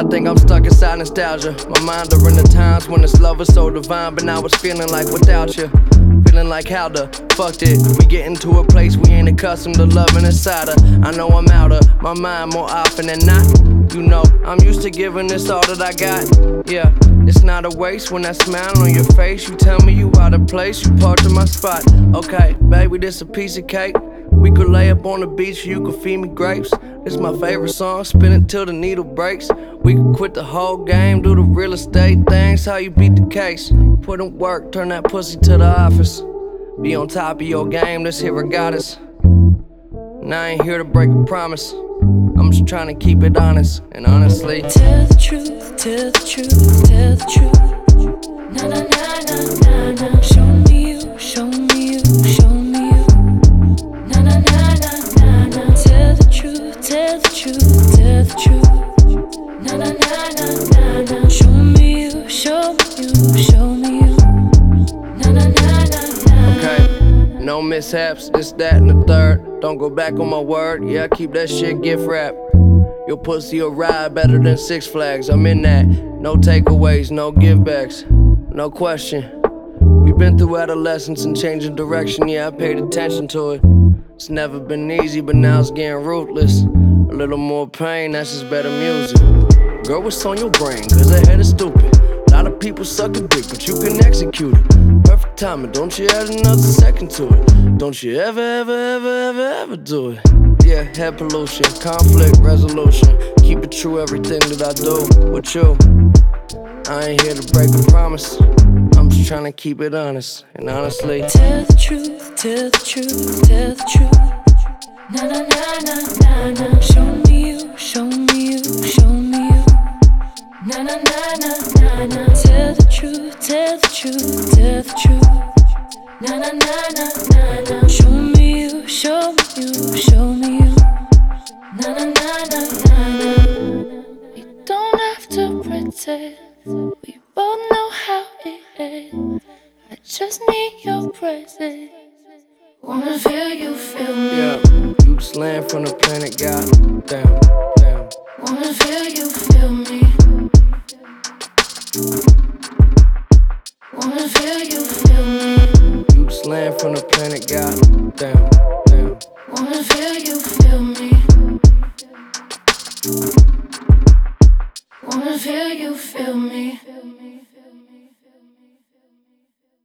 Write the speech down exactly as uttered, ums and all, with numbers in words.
I think I'm stuck inside nostalgia. My mind during the times when this love was so divine, but now it's feeling like without you. Feeling like how the fuck did we get into a place we ain't accustomed to loving inside her? I know I'm out of my mind more often than not. You know, I'm used to giving this all that I got. Yeah, it's not a waste when that smile on your face. You tell me you out of place, you parked in my spot. Okay, baby, this a piece of cake. We could lay up on the beach, you could feed me grapes. It's my favorite song, spin it till the needle breaks. We could quit the whole game, do the real estate things. How you beat the case, put in work, turn that pussy to the office. Be on top of your game, this here regardless. And I ain't here to break a promise, I'm just trying to keep it honest. And honestly, tell the truth, tell the truth, tell the truth. Na na na na na na. Show me you, show me you, show me you. Na na na na na na. Tell the truth, tell the truth, tell the truth. Na na na na na na. Show me you, show me you, show me you. Na na na na na. Okay, no mishaps, this, that, and the third. Don't go back on my word, yeah, keep that shit gift wrap. Your pussy a ride better than Six Flags, I'm in that. No takeaways, no givebacks, no question. We've been through adolescence and changing direction, yeah, I paid attention to it. It's never been easy, but now it's getting ruthless. A little more pain, that's just better music. Girl, what's on your brain? Cause that head is stupid. A lot of people suck a dick, but you can execute it. Perfect timing, don't you add another second to it. Don't you ever, ever, ever, ever, ever do it. Yeah, head pollution, conflict resolution. Keep it true, everything that I do with you. I ain't here to break a promise, I'm just trying to keep it honest. And honestly, tell the truth, tell the truth, tell the truth. Na na na na na na. Show me you, show me you, show me you. Na na na na na na. Tell the truth, tell the truth, tell the truth. Na na na na na na. Show me you, show me you, show me you. Na na na na na na. We don't have to pretend, we both know how it ends. I just need your presence. Wanna feel you, feel me. Yeah, you just land from the planet God. Damn, damn. Wanna feel you, feel me. Wanna feel you, feel me. You just land from the planet God. Damn, damn. Wanna feel you, feel me. Wanna feel you, feel me.